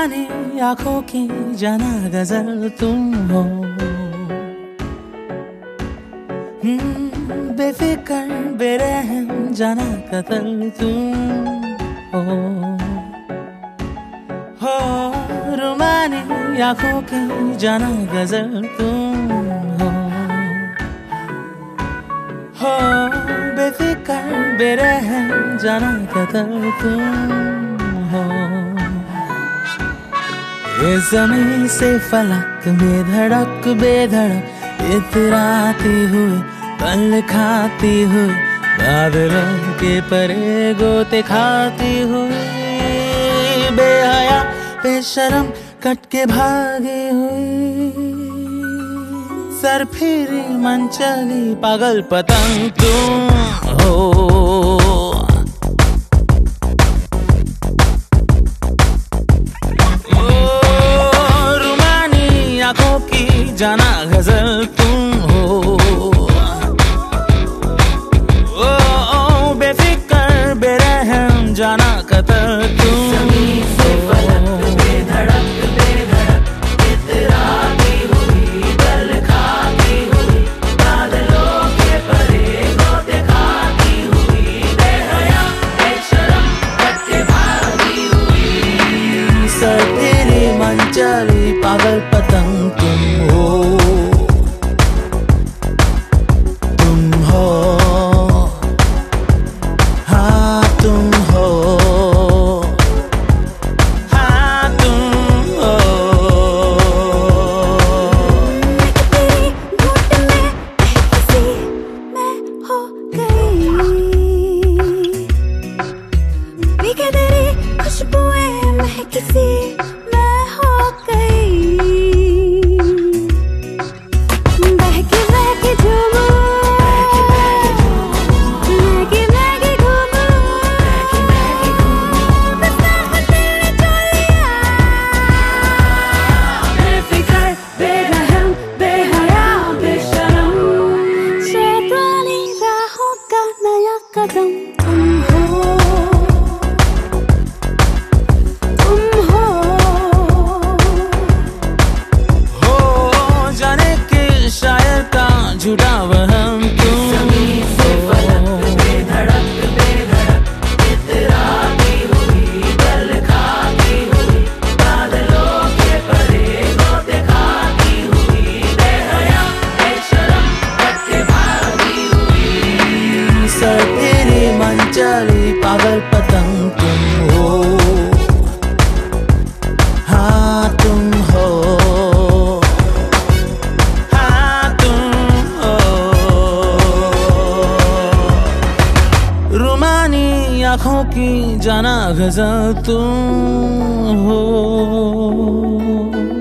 रुमानी आंखों की जाना गजल तुम हो, बेफिकर बेरहम जाना कतल तुम हो, रुमानी आंखों की जाना गजल तुम हो, बेफिकर बेरहम जाना कतल तुम हो। ये ज़मीन से फलक बेधड़क बेधड़क इतराती हुई पल खाती हुई बादलों के परे गोते खाती हुई बेहया बेशरम कट के भागी हुई सर फिरी मन चली पागल पतंग तुम हो। आंखों की जाना गजल तुम हो, ओ बेफिकर बेरहम जाना कतल तुम से फलक बेधड़क बेधड़क इतराती हुई बल खाती हुई बादलों के परे गोते खाती हुई बेहया बेशरम कट के भागी हुई सर तेरी मन चली पागल पतंग तुम हो, तुम हो, हाँ तुम हो, हाँ तुम हो। खुशबुएं महकती मैं हो गई, बहके बहके झूमूं, महके महके घूमूं, बस मैं तेरे चोलिया, बेफिकर बेरहम बेहया बेशरम शैतानी राहों का नया कदम तुम हो, झूठा वहम तुम ज़मीन से फलक बेधड़क बेधड़क इतराती हुई बल खाती हुई बादलों के परे गोते खाती हुई बेहया बेशरम कट के भागी हुई सर तेरी मन चली पागल पतंग तुम हो, हाँ तुम हो, रुमानी आंखों की जाना गजल तुम हो।